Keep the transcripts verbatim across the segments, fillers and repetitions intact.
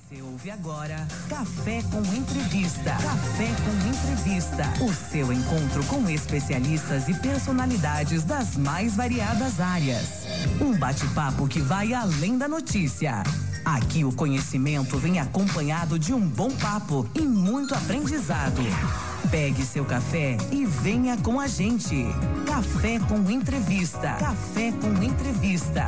Você ouve agora Café com Entrevista. Café com Entrevista. O seu encontro com especialistas e personalidades das mais variadas áreas. Um bate-papo que vai além da notícia. Aqui o conhecimento vem acompanhado de um bom papo e muito aprendizado. Pegue seu café e venha com a gente. Café com Entrevista. Café com Entrevista.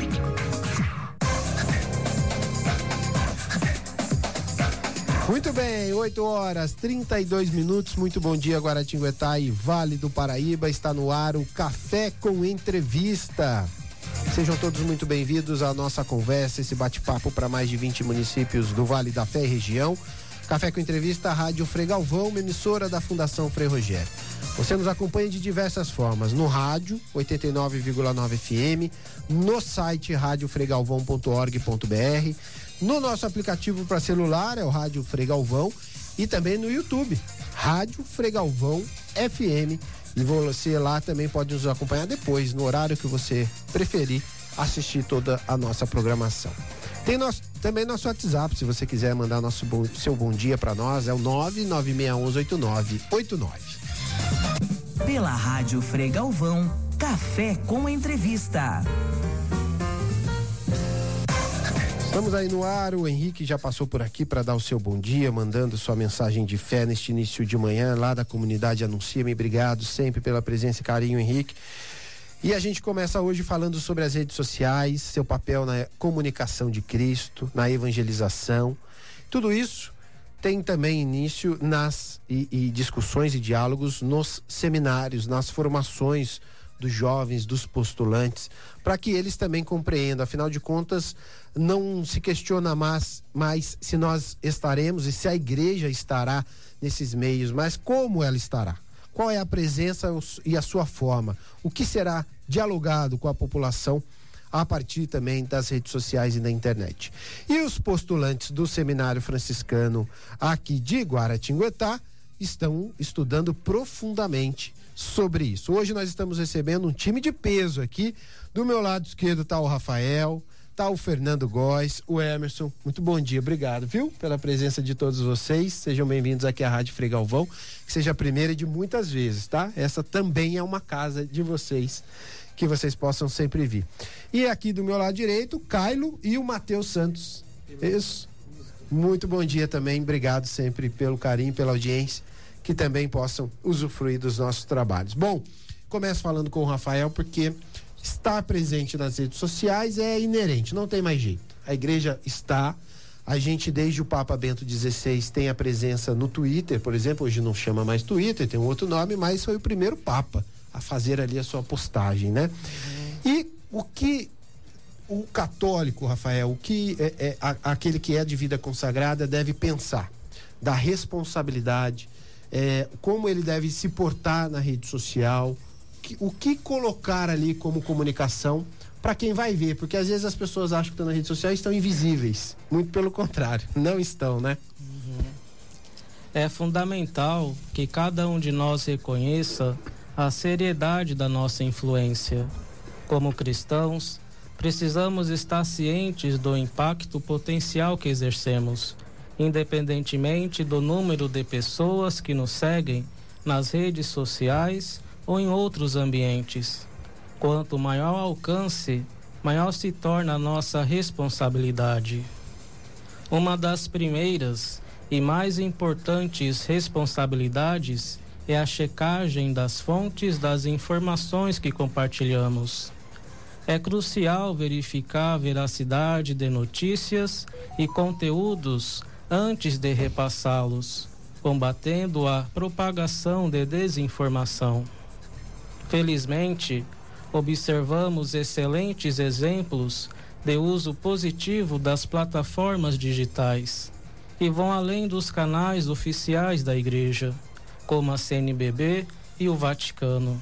Muito bem, oito horas, trinta e dois minutos. Muito bom dia, Guaratinguetá e Vale do Paraíba. Está no ar o Café com Entrevista. Sejam todos muito bem-vindos à nossa conversa, esse bate-papo para mais de vinte municípios do Vale da Fé e região. Café com Entrevista, Rádio Frei Galvão, uma emissora da Fundação Frei Rogério. Você nos acompanha de diversas formas, no rádio, oitenta e nove vírgula nove F M, no site rádio frei galvão ponto org ponto b r, no nosso aplicativo para celular, é o Rádio Frei Galvão, e também no YouTube, Rádio Frei Galvão F M, e você lá também pode nos acompanhar depois, no horário que você preferir, assistir toda a nossa programação. Tem nosso, também nosso WhatsApp, se você quiser mandar nosso bom, seu bom dia para nós, é o nove nove seis um oito nove oito nove. Pela Rádio Frei Galvão, Café com Entrevista. Estamos aí no ar, o Henrique já passou por aqui para dar o seu bom dia, mandando sua mensagem de fé neste início de manhã lá da comunidade Anuncia-me. Obrigado sempre pela presença e carinho, Henrique. E a gente começa hoje falando sobre as redes sociais, seu papel na comunicação de Cristo, na evangelização. Tudo isso tem também início nas e, e discussões e diálogos nos seminários, nas formações dos jovens, dos postulantes, para que eles também compreendam. Afinal de contas, não se questiona mais, mais se nós estaremos e se a igreja estará nesses meios, mas como ela estará. Qual é a presença e a sua forma? O que será dialogado com a população a partir também das redes sociais e da internet? E os postulantes do Seminário Franciscano aqui de Guaratinguetá estão estudando profundamente sobre isso. Hoje nós estamos recebendo um time de peso aqui. Do meu lado esquerdo está o Rafael, está o Fernando Góes, o Emerson. Muito bom dia, obrigado, viu? Pela presença de todos vocês. Sejam bem-vindos aqui à Rádio Frei Galvão, que seja a primeira de muitas vezes, tá? Essa também é uma casa de vocês, que vocês possam sempre vir. E aqui do meu lado direito, o Cailo e o Matheus Santos. Isso. Muito bom dia também, obrigado sempre pelo carinho, pela audiência, que também possam usufruir dos nossos trabalhos. Bom, começo falando com o Rafael, porque estar presente nas redes sociais é inerente, não tem mais jeito. A igreja está, a gente desde o Papa Bento dezesseis tem a presença no Twitter, por exemplo, hoje não chama mais Twitter, tem um outro nome, mas foi o primeiro Papa a fazer ali a sua postagem, né? Uhum. E o que o católico, Rafael, o que é, é, a, aquele que é de vida consagrada deve pensar da responsabilidade, é, como ele deve se portar na rede social, que, o que colocar ali como comunicação para quem vai ver, porque às vezes as pessoas acham que estão na rede social e estão invisíveis, muito pelo contrário, não estão, né? Uhum. É fundamental que cada um de nós reconheça a seriedade da nossa influência. Como cristãos, precisamos estar cientes do impacto potencial que exercemos, independentemente do número de pessoas que nos seguem nas redes sociais ou em outros ambientes. Quanto maior o alcance, maior se torna a nossa responsabilidade. Uma das primeiras e mais importantes responsabilidades é a checagem das fontes das informações que compartilhamos. É crucial verificar a veracidade de notícias e conteúdos antes de repassá-los, combatendo a propagação de desinformação. Felizmente, observamos excelentes exemplos de uso positivo das plataformas digitais, que vão além dos canais oficiais da Igreja, como a C N B B e o Vaticano.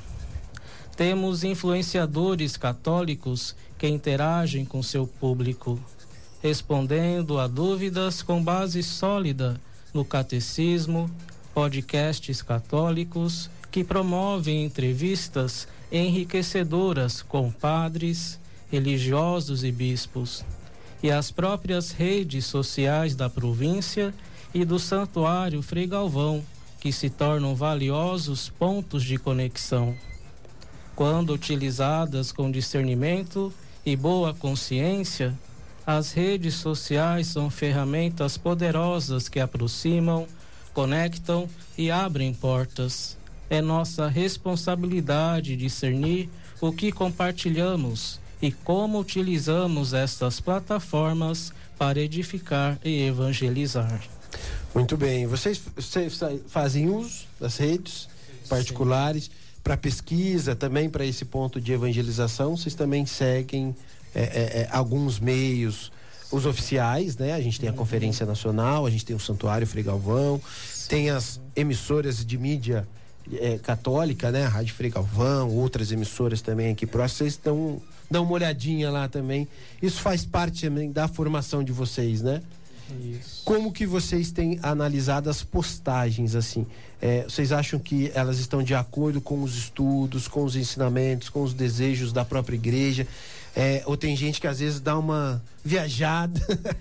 Temos influenciadores católicos que interagem com seu público, respondendo a dúvidas com base sólida no catecismo, podcasts católicos que promovem entrevistas enriquecedoras com padres, religiosos e bispos, e as próprias redes sociais da província e do Santuário Frei Galvão, que se tornam valiosos pontos de conexão. Quando utilizadas com discernimento e boa consciência, as redes sociais são ferramentas poderosas que aproximam, conectam e abrem portas. É nossa responsabilidade discernir o que compartilhamos e como utilizamos estas plataformas para edificar e evangelizar. Muito bem. Vocês, vocês fazem uso das redes particulares para pesquisa, também para esse ponto de evangelização? Vocês também seguem é, é, é, alguns meios, os oficiais, né? A gente tem a Conferência Nacional, a gente tem o Santuário Frei Galvão, tem as emissoras de mídia É, católica, né? A Rádio Frei Galvão, outras emissoras também aqui próximas. Vocês dão, dão uma olhadinha lá também. Isso faz parte também da formação de vocês, né? Isso. Como que vocês têm analisado as postagens, assim? É, vocês acham que elas estão de acordo com os estudos, com os ensinamentos, com os desejos da própria igreja? É, ou tem gente que às vezes dá uma viajada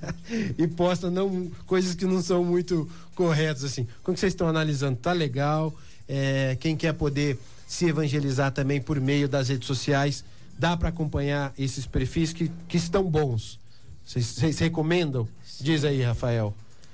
e posta não, coisas que não são muito corretas, assim. Como que vocês estão analisando? Tá legal? É, quem quer poder se evangelizar também por meio das redes sociais, dá para acompanhar esses perfis que, que estão bons. Vocês recomendam? Diz aí, Rafael.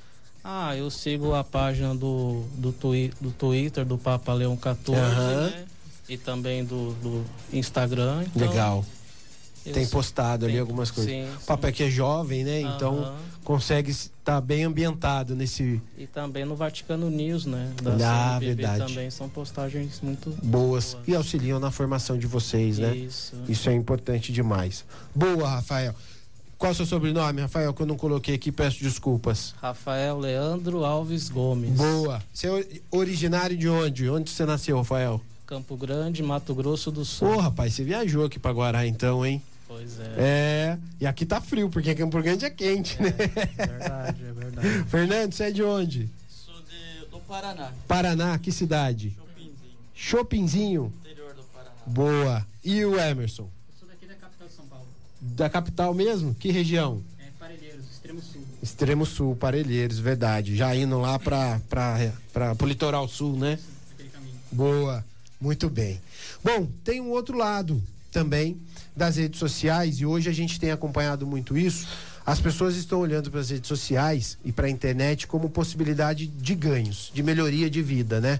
Ah, eu sigo a página do, do, twi, do Twitter do Papa Leão quatorze, uhum. né? E também do, do Instagram. Então, legal. Tem postado ali tem, algumas coisas. Sim, o Papa aqui é jovem, né? Uhum. Então consegue estar bem ambientado nesse... E também no Vaticano News, né? Da ah, C N B B verdade. Também são postagens muito boas. boas. E auxiliam na formação de vocês, né? Isso. Isso é importante demais. Boa, Rafael. Qual é o seu sobrenome, Rafael, que eu não coloquei aqui, peço desculpas. Rafael Leandro Alves Gomes. Boa. Você é originário de onde? Onde você nasceu, Rafael? Campo Grande, Mato Grosso do Sul. Ô, rapaz, você viajou aqui pra Guará então, hein? Pois é. É, e aqui tá frio, porque Campo Grande é quente, é, né? É verdade, é verdade. Fernando, você é de onde? Sou de, do Paraná. Paraná, que cidade? Chopinzinho. Chopinzinho? Interior do Paraná. Boa. E o Emerson? Eu sou daqui da capital de São Paulo. Da capital mesmo? Que região? É, Parelheiros, Extremo Sul. Extremo Sul, Parelheiros, verdade. Já indo lá pra, pra, pra, pro litoral sul, né? Sim, aquele caminho. Boa, muito bem. Bom, tem um outro lado também das redes sociais, e hoje a gente tem acompanhado muito isso. As pessoas estão olhando para as redes sociais e para a internet como possibilidade de ganhos, de melhoria de vida, né?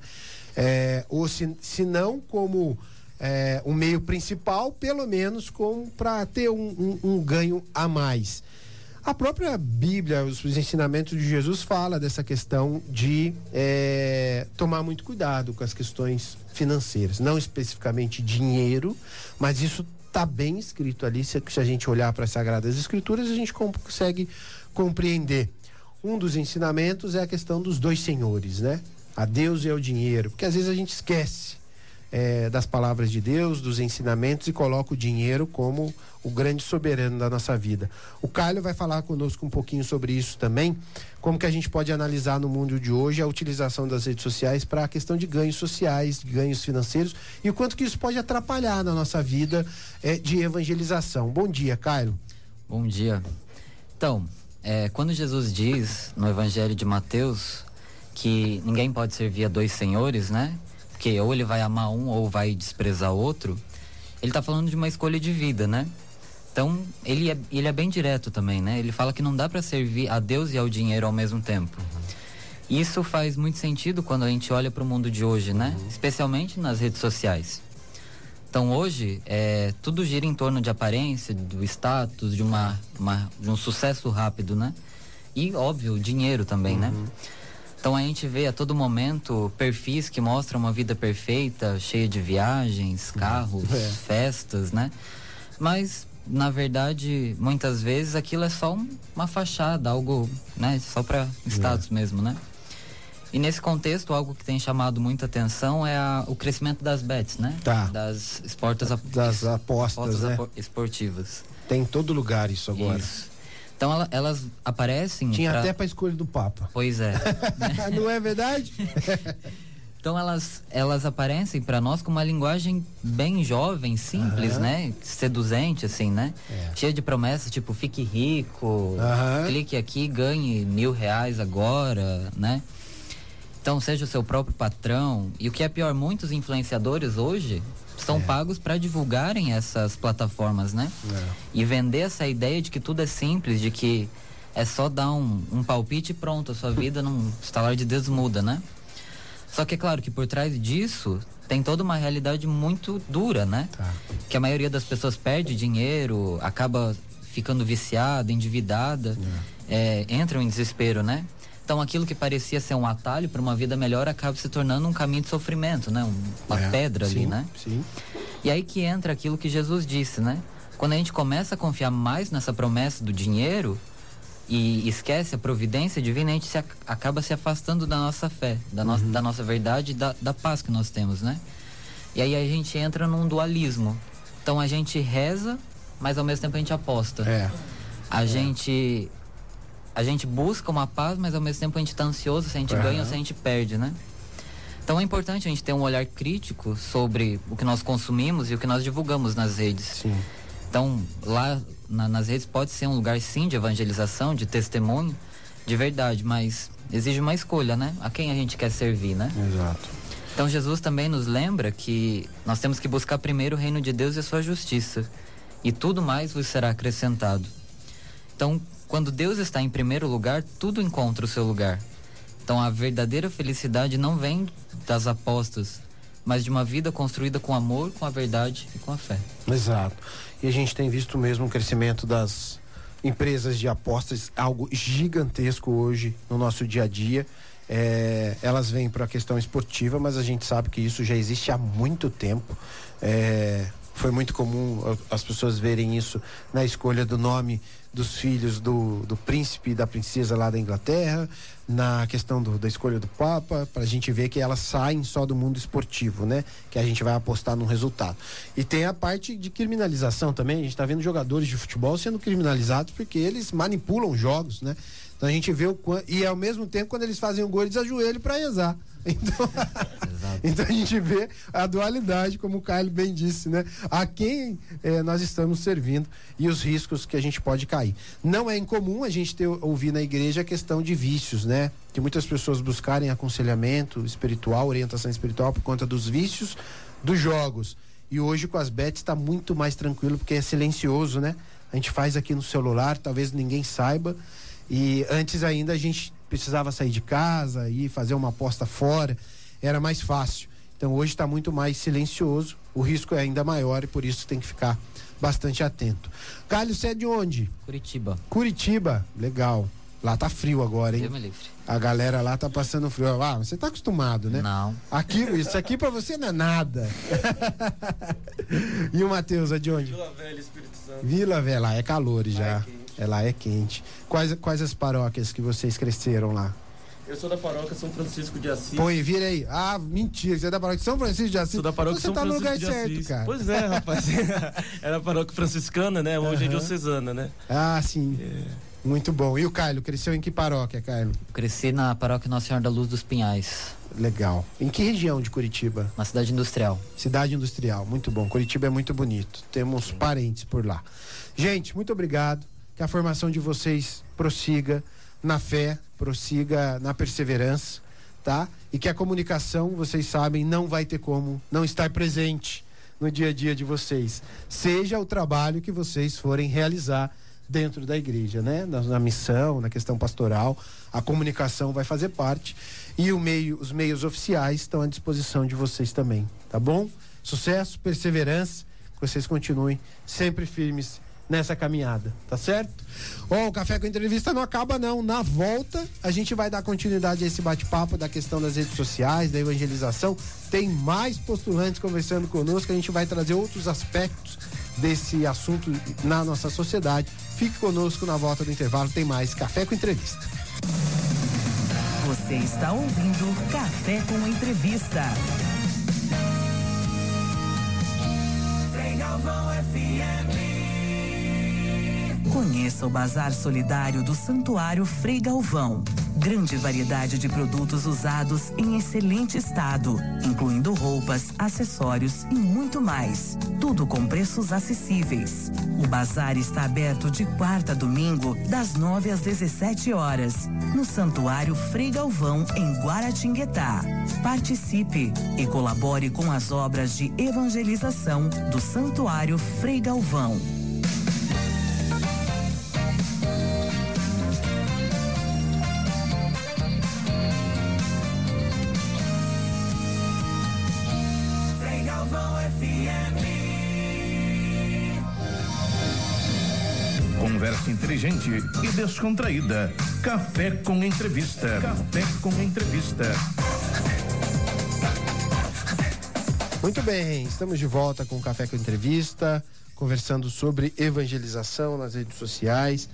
É, ou se, se não como é, um meio principal, pelo menos como para ter um, um, um ganho a mais. A própria Bíblia, os, os ensinamentos de Jesus fala dessa questão de é, tomar muito cuidado com as questões financeiras, não especificamente dinheiro, mas isso está bem escrito ali. Se, se a gente olhar para as Sagradas Escrituras, a gente consegue compreender. Um dos ensinamentos é a questão dos dois senhores, né? A Deus e ao dinheiro, porque às vezes a gente esquece é, das palavras de Deus, dos ensinamentos, e coloca o dinheiro como o grande soberano da nossa vida. O Caio vai falar conosco um pouquinho sobre isso também, como que a gente pode analisar no mundo de hoje a utilização das redes sociais para a questão de ganhos sociais, de ganhos financeiros, e o quanto que isso pode atrapalhar na nossa vida é, de evangelização. Bom dia, Caio. Bom dia. Então, é, quando Jesus diz no Evangelho de Mateus que ninguém pode servir a dois senhores, né? Porque ou ele vai amar um ou vai desprezar outro, ele está falando de uma escolha de vida, né? Então, ele é, ele é bem direto também, né? Ele fala que não dá para servir a Deus e ao dinheiro ao mesmo tempo. Isso faz muito sentido quando a gente olha para o mundo de hoje, né? Especialmente nas redes sociais. Então, hoje, é, tudo gira em torno de aparência, do status, de, uma, uma, de um sucesso rápido, né? E, óbvio, dinheiro também, uhum. né? Então, a gente vê a todo momento perfis que mostram uma vida perfeita, cheia de viagens, carros, é. festas, né? Mas, na verdade, muitas vezes aquilo é só um, uma fachada, algo, né? Só para status é. mesmo, né? E nesse contexto, algo que tem chamado muita atenção é a, o crescimento das bets, né? Tá. Das esportas, das apostas, né? esportivas. Tem em todo lugar isso agora. Isso. Então ela, elas aparecem... Tinha pra... até para escolha do Papa. Pois é. Não é verdade? Então elas, elas aparecem para nós com uma linguagem bem jovem, simples, Aham. né? Seduzente, assim, né? É. Cheia de promessas, tipo, fique rico, Aham. clique aqui, ganhe mil reais agora, né? Então seja o seu próprio patrão. E o que é pior, muitos influenciadores hoje são É. pagos para divulgarem essas plataformas, né? É. E vender essa ideia de que tudo é simples, de que é só dar um, um palpite e pronto, a sua vida num estalar de dedos muda, né? Só que é claro que por trás disso tem toda uma realidade muito dura, né? Tá. Que a maioria das pessoas perde dinheiro, acaba ficando viciada, endividada, é, entram em desespero, né? Então aquilo que parecia ser um atalho para uma vida melhor acaba se tornando um caminho de sofrimento, né? Um, uma É, pedra ali, sim, né? Sim. E aí que entra aquilo que Jesus disse, né? Quando a gente começa a confiar mais nessa promessa do dinheiro e esquece a providência divina, a gente se, ac- acaba se afastando da nossa fé, da, no, da nossa verdade e da, da paz que nós temos, né? E aí a gente entra num dualismo. Então a gente reza, mas ao mesmo tempo a gente aposta. É. A gente a gente busca uma paz, mas ao mesmo tempo a gente tá ansioso se a gente Aham. ganha ou se a gente perde, né? Então é importante a gente ter um olhar crítico sobre o que nós consumimos e o que nós divulgamos nas redes. Sim. Então, lá na- nas redes pode ser um lugar sim de evangelização, de testemunho, de verdade, mas exige uma escolha, né? A quem a gente quer servir, né? Exato. Então Jesus também nos lembra que nós temos que buscar primeiro o reino de Deus e a sua justiça, e tudo mais vos será acrescentado. Então, quando Deus está em primeiro lugar, tudo encontra o seu lugar. Então a verdadeira felicidade não vem das apostas, mas de uma vida construída com amor, com a verdade e com a fé. Exato. E a gente tem visto mesmo o crescimento das empresas de apostas, algo gigantesco hoje no nosso dia a dia. É, elas vêm para a questão esportiva, mas a gente sabe que isso já existe há muito tempo. É, foi muito comum a- as pessoas verem isso na escolha do nome dos filhos do, do príncipe e da princesa lá da Inglaterra, na questão do, da escolha do Papa, para a gente ver que elas saem só do mundo esportivo, né? Que a gente vai apostar num resultado. E tem a parte de criminalização também, a gente está vendo jogadores de futebol sendo criminalizados porque eles manipulam jogos, né? Então a gente vê o quanto. E ao mesmo tempo, quando eles fazem o gol, eles ajoelham para rezar. Então, então a gente vê a dualidade, como o Caio bem disse, né? A quem eh, nós estamos servindo e os riscos que a gente pode cair. Não é incomum a gente ter, ouvir na igreja a questão de vícios, né? Que muitas pessoas buscarem aconselhamento espiritual, orientação espiritual por conta dos vícios dos jogos. E hoje com as bets está muito mais tranquilo porque é silencioso, né? A gente faz aqui no celular, talvez ninguém saiba. E antes ainda a gente precisava sair de casa e fazer uma aposta fora, era mais fácil. Então hoje está muito mais silencioso, o risco é ainda maior e por isso tem que ficar bastante atento. Carlos, você é de onde? Curitiba. Curitiba, legal. Lá tá frio agora, hein? Deus me livre. A galera lá tá passando frio. Ah, você tá acostumado, né? Não. Aqui, isso aqui pra você não é nada. E o Matheus, é de onde? Vila Velha, Espírito Santo. Vila Velha, lá é calor já. é quente. É, lá é quente. Quais, quais as paróquias que vocês cresceram lá? Eu sou da paróquia São Francisco de Assis. Põe, vira aí. Ah, mentira, você é da paróquia de São Francisco de Assis. Sou da paróquia Você São tá no Francisco lugar de certo, Assis. cara. Pois é, rapaz. Era a paróquia franciscana, né? Hoje é Aham. diocesana, né? Ah, sim. É. Muito bom. E o Caio, cresceu em que paróquia, Caio? Cresci na paróquia Nossa Senhora da Luz dos Pinhais, Legal. Em que região de Curitiba? uma cidade industrial. Cidade industrial, muito bom. Curitiba é muito bonito. Temos parentes por lá. Gente, muito obrigado. Que a formação de vocês prossiga na fé, prossiga na perseverança, tá? E que a comunicação, vocês sabem, não vai ter como não estar presente no dia a dia de vocês. Seja o trabalho que vocês forem realizar dentro da igreja, né? Na, na missão, na questão pastoral, a comunicação vai fazer parte e o meio, os meios oficiais estão à disposição de vocês também, tá bom? Sucesso, perseverança, que vocês continuem sempre firmes nessa caminhada, tá certo? Ó, o Café com Entrevista não acaba não, na volta a gente vai dar continuidade a esse bate-papo da questão das redes sociais, da evangelização, tem mais postulantes conversando conosco, a gente vai trazer outros aspectos desse assunto na nossa sociedade. Fique conosco na volta do intervalo, tem mais Café com Entrevista. Você está ouvindo Café com Entrevista. Frei Galvão F M. Conheça o Bazar Solidário do Santuário Frei Galvão. Grande variedade de produtos usados em excelente estado, incluindo roupas, acessórios e muito mais. Tudo com preços acessíveis. O bazar está aberto de quarta a domingo, das nove às dezessete horas, no Santuário Frei Galvão, em Guaratinguetá. Participe e colabore com as obras de evangelização do Santuário Frei Galvão. Conversa inteligente e descontraída. Café com entrevista. Café com entrevista. Muito bem, estamos de volta com o Café com Entrevista, conversando sobre evangelização nas redes sociais.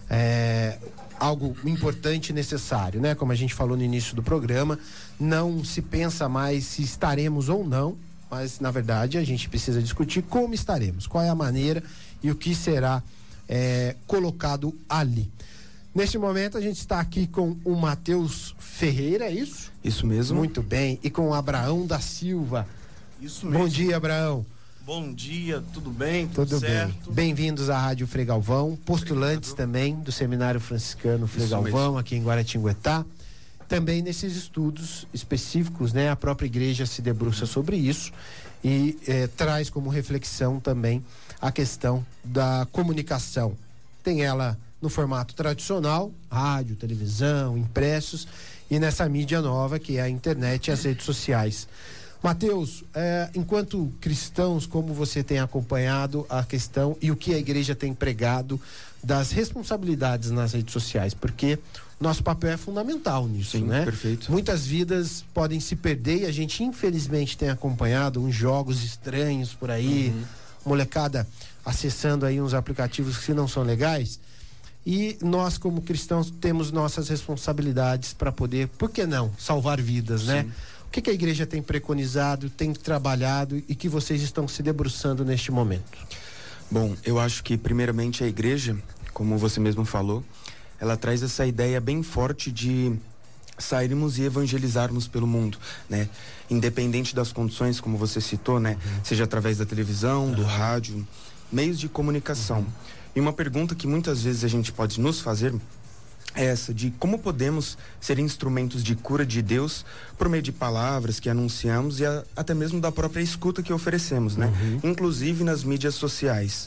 É algo importante e necessário, né? Como a gente falou no início do programa, não se pensa mais se estaremos ou não, mas na verdade a gente precisa discutir como estaremos, qual é a maneira e o que será É, colocado ali. Neste momento a gente está aqui com o Matheus Ferreira, é isso? Isso mesmo. Muito bem. E com o Abraão da Silva. Isso mesmo. Bom dia, Abraão. Bom dia, tudo bem? Tudo, Tudo certo? bem. Bem-vindos à Rádio Frei Galvão, postulantes Obrigado. também do Seminário Franciscano Frei Isso Galvão, mesmo. aqui em Guaratinguetá. Também nesses estudos específicos, né? A própria igreja se debruça sobre isso e eh, traz como reflexão também a questão da comunicação. Tem ela no formato tradicional, rádio, televisão, impressos, e nessa mídia nova que é a internet e as redes sociais. Matheus, eh, enquanto cristãos, como você tem acompanhado a questão e o que a igreja tem pregado das responsabilidades nas redes sociais? Porque nosso papel é fundamental nisso, Sim, né? Perfeito. Muitas vidas podem se perder e a gente infelizmente tem acompanhado uns jogos estranhos por aí, uhum. molecada acessando aí uns aplicativos que não são legais, e nós como cristãos temos nossas responsabilidades para poder, por que não, salvar vidas, Sim. né? O que, que a igreja tem preconizado, tem trabalhado e que vocês estão se debruçando neste momento? Bom, eu acho que primeiramente a igreja, como você mesmo falou, ela traz essa ideia bem forte de sairmos e evangelizarmos pelo mundo, né? Independente das condições, como você citou, né? Uhum. Seja através da televisão, uhum. do rádio, meios de comunicação. Uhum. E uma pergunta que muitas vezes a gente pode nos fazer é essa, de como podemos ser instrumentos de cura de Deus por meio de palavras que anunciamos e a, até mesmo da própria escuta que oferecemos, né? Uhum. Inclusive nas mídias sociais.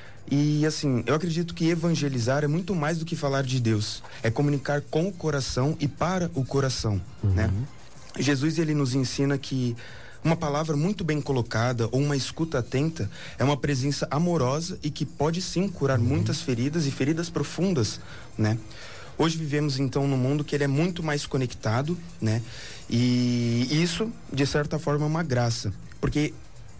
E assim, eu acredito que evangelizar é muito mais do que falar de Deus. É comunicar com o coração e para o coração, uhum. né? Jesus, ele nos ensina que uma palavra muito bem colocada ou uma escuta atenta é uma presença amorosa e que pode sim curar uhum. muitas feridas e feridas profundas, né? Hoje vivemos então num mundo que ele é muito mais conectado, né? E isso, de certa forma, é uma graça, porque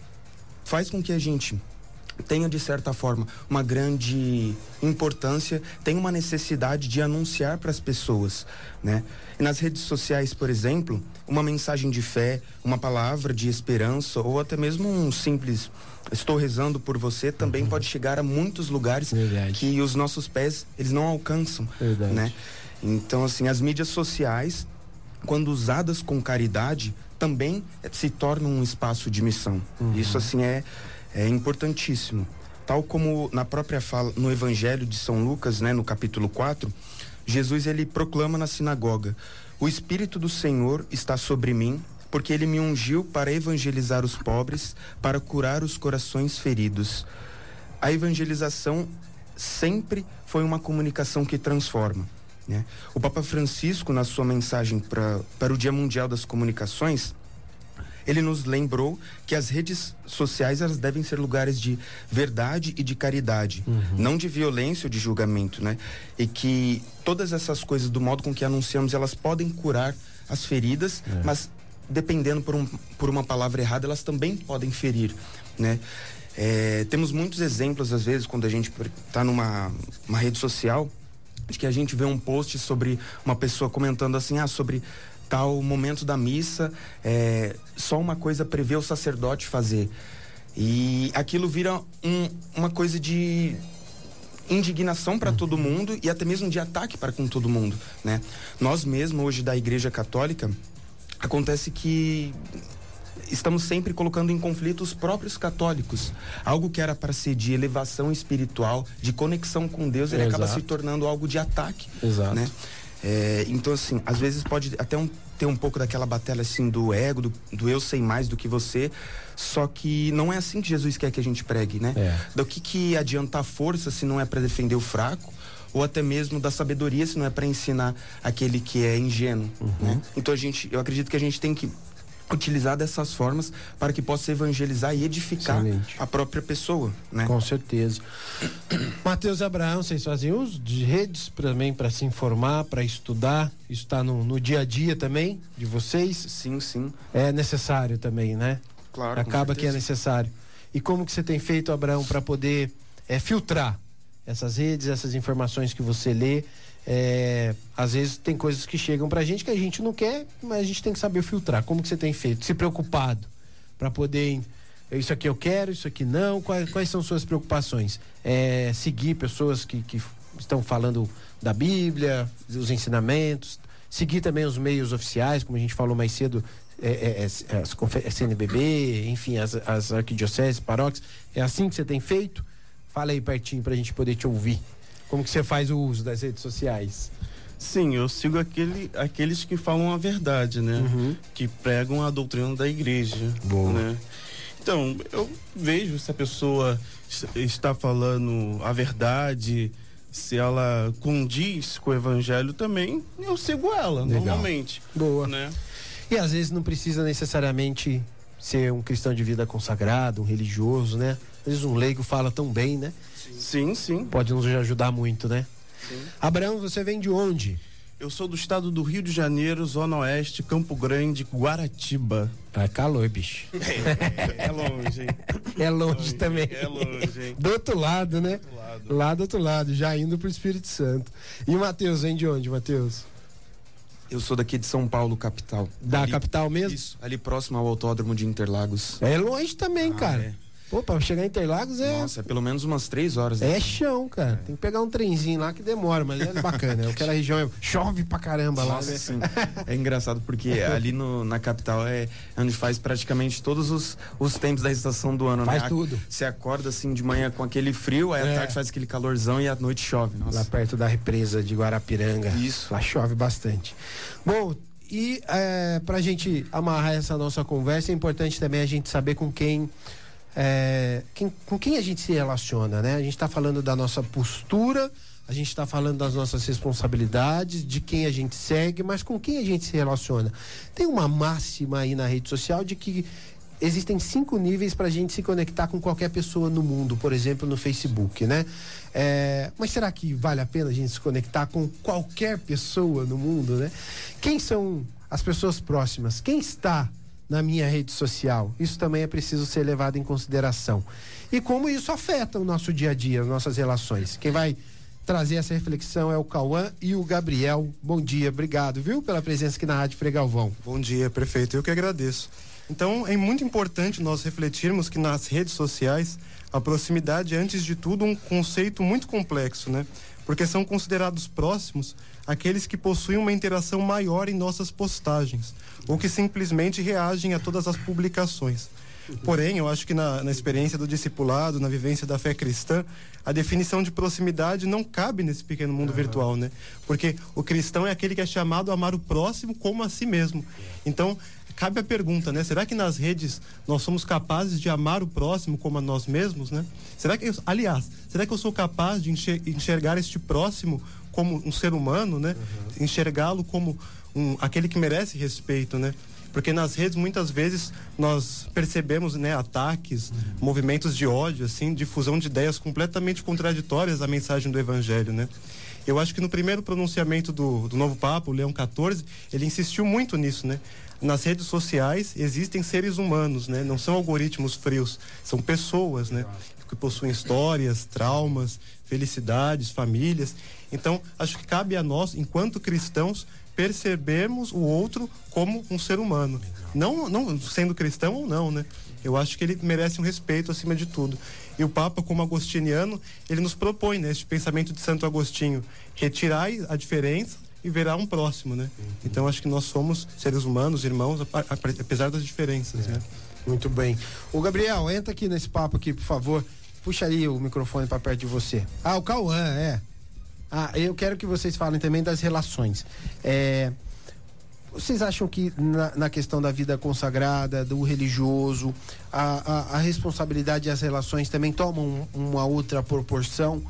faz com que a gente tenha, de certa forma, uma grande importância, tem uma necessidade de anunciar para as pessoas, né? E nas redes sociais, por exemplo, uma mensagem de fé, uma palavra de esperança ou até mesmo um simples estou rezando por você também uhum. pode chegar a muitos lugares Verdade. que os nossos pés, eles não alcançam, Verdade. né? Então, assim, as mídias sociais, quando usadas com caridade, também se tornam um espaço de missão. Uhum. Isso, assim, é É importantíssimo. Tal como na própria fala, no Evangelho de São Lucas, né, no capítulo quatro, Jesus, ele proclama na sinagoga: o Espírito do Senhor está sobre mim, porque ele me ungiu para evangelizar os pobres, para curar os corações feridos. A evangelização sempre foi uma comunicação que transforma, né? O Papa Francisco, na sua mensagem pra, para o Dia Mundial das Comunicações, ele nos lembrou que as redes sociais, elas devem ser lugares de verdade e de caridade, uhum. não de violência ou de julgamento, né? E que todas essas coisas, do modo com que anunciamos, elas podem curar as feridas, é. mas dependendo por, um, por uma palavra errada, elas também podem ferir, né? É, temos muitos exemplos, às vezes, quando a gente está numa uma rede social, de que a gente vê um post sobre uma pessoa comentando assim, ah, sobre tal momento da missa, é, só uma coisa prevê o sacerdote fazer. E aquilo vira um, uma coisa de indignação para todo mundo e até mesmo de ataque para com todo mundo, né? Nós mesmo hoje da Igreja Católica, acontece que estamos sempre colocando em conflito os próprios católicos. Algo que era para ser de elevação espiritual, de conexão com Deus, ele Exato. acaba se tornando algo de ataque. Exato. Né? É, então, assim, às vezes pode até um, ter um pouco daquela batalha, assim, do ego, do, do eu sei mais do que você, só que não é assim que Jesus quer que a gente pregue, né? É. Do que que adianta a força se não é para defender o fraco, ou até mesmo da sabedoria se não é para ensinar aquele que é ingênuo, Uhum. né? Então, a gente, eu acredito que a gente tem que utilizar dessas formas para que possa evangelizar e edificar Excelente. a própria pessoa, né? Com certeza. Matheus e Abraão, vocês fazem uso de redes também para se informar, para estudar? Isso está no, no dia a dia também de vocês? Sim, sim. É necessário também, né? Claro. com Acaba que é certeza. necessário. E como que você tem feito, Abraão, para poder é, filtrar essas redes, essas informações que você lê? É, às vezes tem coisas que chegam pra gente que a gente não quer, mas a gente tem que saber filtrar. Como que você tem feito? Se preocupado para poder, isso aqui eu quero, isso aqui não. Quais, quais são suas preocupações? É, seguir pessoas que, que estão falando da Bíblia, os ensinamentos, seguir também os meios oficiais, como a gente falou mais cedo, é, é, é, as confer- C N B B, enfim, as, as arquidioceses, paróquias. É assim que você tem feito? Fala aí pertinho pra gente poder te ouvir. Como que você faz o uso das redes sociais? Sim, eu sigo aquele, aqueles que falam a verdade, né? Uhum. Que pregam a doutrina da igreja. Boa. Né? Então, eu vejo se a pessoa es- está falando a verdade, se ela condiz com o evangelho também, eu sigo ela, Legal. normalmente. Boa. Né? E às vezes não precisa necessariamente ser um cristão de vida consagrado, um religioso, né? Às vezes um leigo fala tão bem, né? Sim, sim. Pode nos ajudar muito, né? Sim. Abraão, você vem de onde? Eu sou do estado do Rio de Janeiro, Zona Oeste, Campo Grande, Guaratiba. É calor, bicho. É, é longe, hein? É longe também. É longe, hein? Do outro lado, né? Do lado. Lá do outro lado, já indo pro Espírito Santo. E o Matheus, vem de onde, Matheus? Eu sou daqui de São Paulo, capital. Da Ali- capital mesmo? Isso, ali próximo ao Autódromo de Interlagos. É longe também, Ah, cara. é. Pô, pra chegar em Interlagos é... Nossa, é pelo menos umas três horas. É daqui. chão, cara. Tem que pegar um trenzinho lá que demora, mas é bacana. Aquela região é... chove pra caramba lá, Nossa, né? sim. É engraçado porque ali no, na capital é onde faz praticamente todos os, os tempos da estação do ano, Faz né? tudo. Você acorda assim de manhã com aquele frio, aí É. à tarde faz aquele calorzão e à noite chove. Nossa. Lá perto da represa de Guarapiranga. Isso. Lá chove bastante. Bom, e é, pra gente amarrar essa nossa conversa, é importante também a gente saber com quem, é, quem com quem a gente se relaciona, né? A gente tá falando da nossa postura, a gente tá falando das nossas responsabilidades, de quem a gente segue, mas com quem a gente se relaciona. Tem uma máxima aí na rede social de que existem cinco níveis para a gente se conectar com qualquer pessoa no mundo, por exemplo, no Facebook, né? É, mas será que vale a pena a gente se conectar com qualquer pessoa no mundo, né? Quem são as pessoas próximas? Quem está na minha rede social? Isso também é preciso ser levado em consideração. E como isso afeta o nosso dia a dia, as nossas relações? Quem vai trazer essa reflexão é o Cauã e o Gabriel. Bom dia, obrigado, viu, pela presença aqui na Rádio Frei Galvão. Bom dia, prefeito. Eu que agradeço. Então, é muito importante nós refletirmos que nas redes sociais a proximidade é, antes de tudo, um conceito muito complexo, né? Porque são considerados próximos aqueles que possuem uma interação maior em nossas postagens, ou que simplesmente reagem a todas as publicações. Porém, eu acho que na, na experiência do discipulado, na vivência da fé cristã, a definição de proximidade não cabe nesse pequeno mundo virtual, né? Porque o cristão é aquele que é chamado a amar o próximo como a si mesmo. Então, cabe a pergunta, né? Será que nas redes nós somos capazes de amar o próximo como a nós mesmos, né? Será que eu, aliás, será que eu sou capaz de enxer- enxergar este próximo como um ser humano, né? Uhum. Enxergá-lo como um, aquele que merece respeito, né? Porque nas redes muitas vezes nós percebemos, né, ataques, uhum. movimentos de ódio, assim, difusão de ideias completamente contraditórias à mensagem do evangelho, né? Eu acho que no primeiro pronunciamento do, do novo Papa, o Leão quatorze, ele insistiu muito nisso, né? Nas redes sociais existem seres humanos, né? Não são algoritmos frios, são pessoas, né? que possuem histórias, traumas, felicidades, famílias. Então, acho que cabe a nós, enquanto cristãos, percebermos o outro como um ser humano. Não, não sendo cristão ou não, né? Eu acho que ele merece um respeito acima de tudo. E o Papa, como agostiniano, ele nos propõe, né, este pensamento de Santo Agostinho: retirai a diferença e verá um próximo, né? Uhum. Então, acho que nós somos seres humanos, irmãos, apesar das diferenças, é. né? Muito bem. O Gabriel, entra aqui nesse papo aqui, por favor. Puxa ali o microfone para perto de você. Ah, o Cauã, é. Ah, eu quero que vocês falem também das relações. É, vocês acham que na, na questão da vida consagrada, do religioso, a, a, a responsabilidade e as relações também tomam uma outra proporção?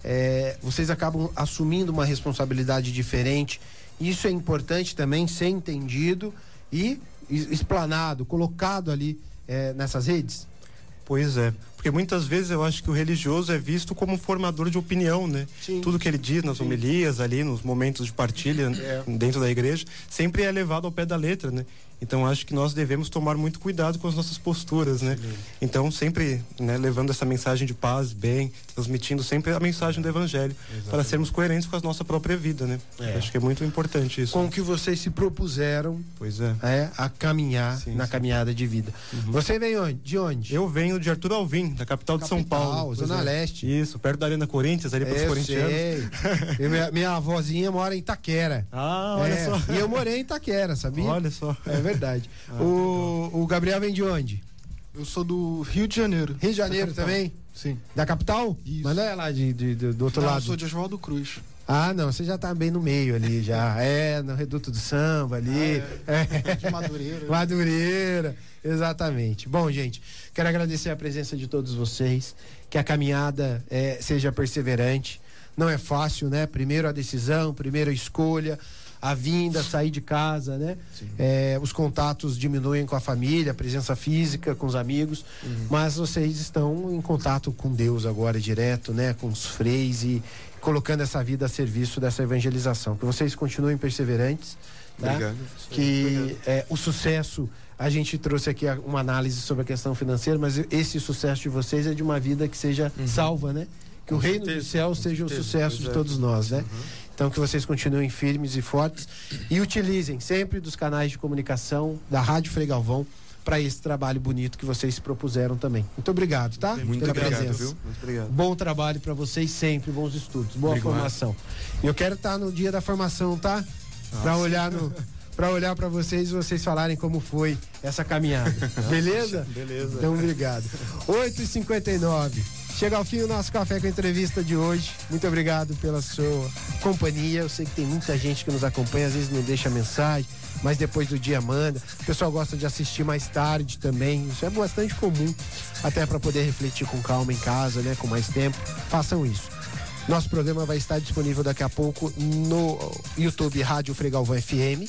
É, vocês acabam assumindo uma responsabilidade diferente. Isso é importante também ser entendido e explanado, colocado ali é, nessas redes? Pois é, porque muitas vezes eu acho que o religioso é visto como um formador de opinião, né? Sim. Tudo que ele diz nas Sim. homilias ali, nos momentos de partilha é. dentro da igreja, sempre é levado ao pé da letra, né? Então acho que nós devemos tomar muito cuidado com as nossas posturas, né? Sim. Então sempre, né, levando essa mensagem de paz, bem, transmitindo sempre a mensagem do evangelho. Exatamente. Para sermos coerentes com a nossa própria vida, né? É. Acho que é muito importante isso. Com o que vocês se propuseram, pois é, é a caminhar sim, na sim. caminhada de vida. Uhum. Você vem onde? De onde? Eu venho de Arthur Alvim, da capital, capital de São Paulo, Zona é. Leste. Isso, perto da Arena Corinthians, ali para os corintianos. Sei. minha, minha avózinha mora em Itaquera. Ah, olha é. só. E eu morei em Itaquera, sabia? Olha só. É verdade. Ah, o, o Gabriel vem de onde? Eu sou do Rio de Janeiro. Rio de Janeiro também? Sim. Da capital? Isso. Mas não é lá de, de, de, do outro não, lado? Eu sou de Oswaldo Cruz. Ah, não, você já tá bem no meio ali, já. É, no Reduto do Samba ali. Ah, é. É. De Madureira. Madureira, exatamente. Bom, gente, quero agradecer a presença de todos vocês, que a caminhada é, seja perseverante. Não é fácil, né? Primeiro a decisão, primeiro a escolha, a vinda, sair de casa, né? É, os contatos diminuem com a família, a presença física, com os amigos, uhum. mas vocês estão em contato com Deus agora direto, né? Com os freis e colocando essa vida a serviço dessa evangelização. Que vocês continuem perseverantes, tá? Obrigado. Que Obrigado. É, o sucesso, a gente trouxe aqui uma análise sobre a questão financeira, mas esse sucesso de vocês é de uma vida que seja uhum. salva, né? Que com o reino certeza, do céu seja certeza, o sucesso de todos nós, né? Uhum. Então que vocês continuem firmes e fortes e utilizem sempre dos canais de comunicação da Rádio Frei Galvão para esse trabalho bonito que vocês propuseram também. Muito obrigado, tá? Muito Pela obrigado, presença. viu? Muito obrigado. Bom trabalho para vocês sempre, bons estudos, boa obrigado. formação. E eu quero estar no dia da formação, tá? Para olhar no para olhar para vocês e vocês falarem como foi essa caminhada. Beleza? Beleza. Então, obrigado. oito e cinquenta e nove. Chega ao fim o nosso Café com Entrevista de hoje. Muito obrigado pela sua companhia. Eu sei que tem muita gente que nos acompanha, às vezes não deixa mensagem, mas depois do dia manda. O pessoal gosta de assistir mais tarde também. Isso é bastante comum, até para poder refletir com calma em casa, né? Com mais tempo. Façam isso. Nosso programa vai estar disponível daqui a pouco no YouTube Rádio Frei Galvão F M,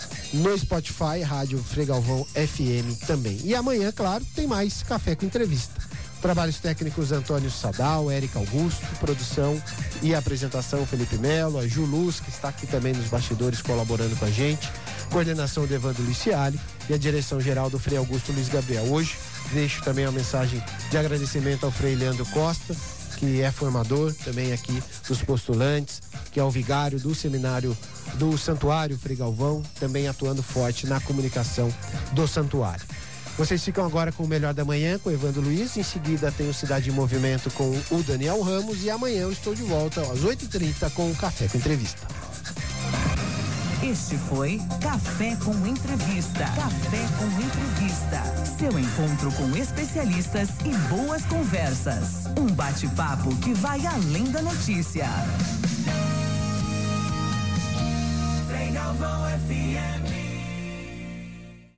no Spotify Rádio Frei Galvão F M também. E amanhã, claro, tem mais Café com Entrevista. Trabalhos técnicos Antônio Sadal, Érica Augusto, produção e apresentação Felipe Melo, a Ju Luz, que está aqui também nos bastidores colaborando com a gente, coordenação de Evandro Liciali e a direção geral do Frei Augusto Luiz Gabriel. Hoje deixo também uma mensagem de agradecimento ao Frei Leandro Costa, que é formador também aqui dos postulantes, que é o vigário do seminário do Santuário Frei Galvão, também atuando forte na comunicação do Santuário. Vocês ficam agora com o Melhor da Manhã com o Evandro Luiz, em seguida tem o Cidade em Movimento com o Daniel Ramos e amanhã eu estou de volta às oito e trinta com o Café com Entrevista. Este foi Café com Entrevista. Café com Entrevista. Seu encontro com especialistas e boas conversas. Um bate-papo que vai além da notícia.